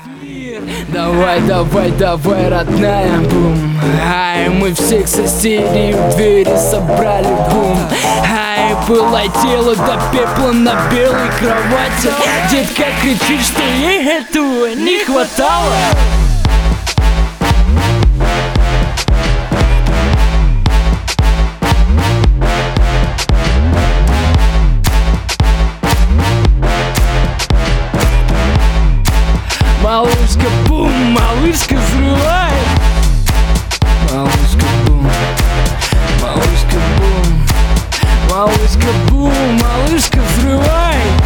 мир. Давай, давай, давай, родная, бум. Ай, мы всех соседей у двери собрали, бум. Ай, пылай тело до пепла на белой кровати. Детка кричит, что ей этого не хватало. Малышка, бум, малышка, взрывай. Малышка, бум, малышка, бум, малышка, бум, малышка, взрывай.